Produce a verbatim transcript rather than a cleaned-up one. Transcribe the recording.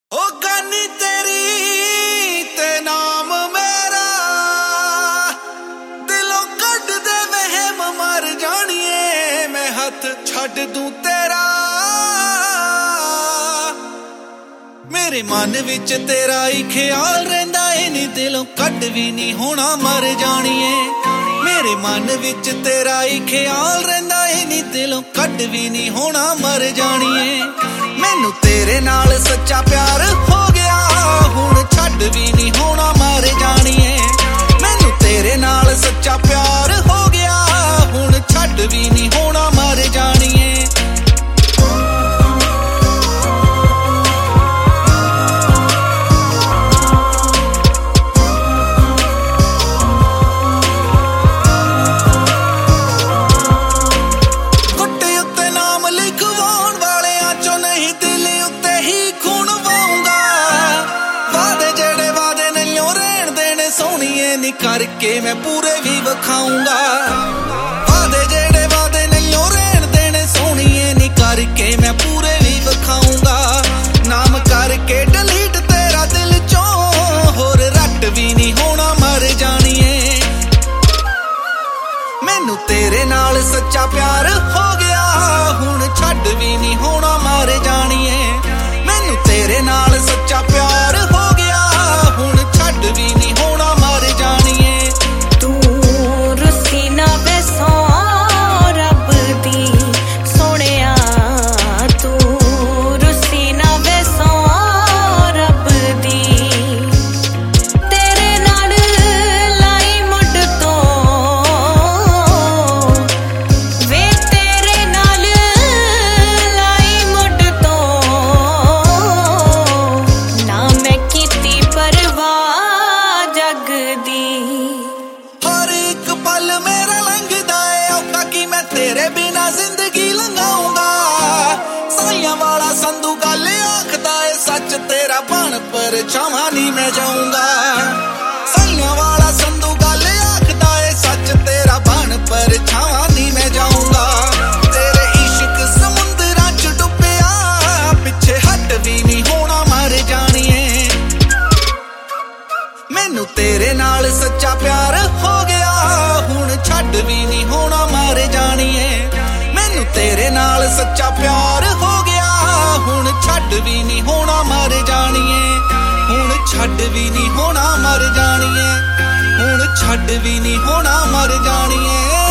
ओ गानी तेरी ते नाम मेरा दिलों कट दे वहम मर जानिए मैं हथ छड़ दूं तेरा मेरे मन विच तेरा ही ख्याल रहिंदा ए नी दिलों कट भी नहीं होना मर जानिए मेरे मन विच तेरा ही ख्याल रहिंदा ए नी दिलों कट भी नहीं होना मर जानिए मैनू तेरे नाल सच्चा प्यार हो गया हुण छड्ड भी नहीं होना मर जानिए मैनू तेरे नाल सच्चा प्यार हो गया हुण छड्ड भी नहीं होना मर जानिए करके मैं पूरे भी विखाऊंगा वादे जेड़े वादे नहीं रहन देने सोनिए नी करके मैं पूरे भी विखाऊंगा नाम करके डिलीट तेरा दिल चों होर रट भी नहीं होना मर जानिए मैनू तेरे नाल सच्चा प्यार हो गया हुण छड्ड भी नहीं होना मर जानिए मैनू तेरे नाल सच्चा प्यार हो गया हुण छड्ड भी नहीं होना मर जानिए तेरे बिना जिंदगी लंघाऊंगा साइयां वाला संधू गल आखदा है सच तेरा बन पर छावा नहीं मैं जाऊंगा साइयां वाला संधू गल आखदा है सच तेरा बन पर छावा नहीं मैं जाऊंगा तेरे इश्क समुंदरां च डुबिया पिछे हट भी नहीं होना मर जानिए मैनू तेरे नाल सच्चा प्यार हो गया हुण छड्ड भी नहीं होना मर जानिए मैनू तेरे नाल सच्चा प्यार हो गया हुण छड्ड भी नहीं होना मर जानिए हुण छड्ड भी नहीं होना मर जानिए हुण छड्ड भी नहीं होना मर जानिए।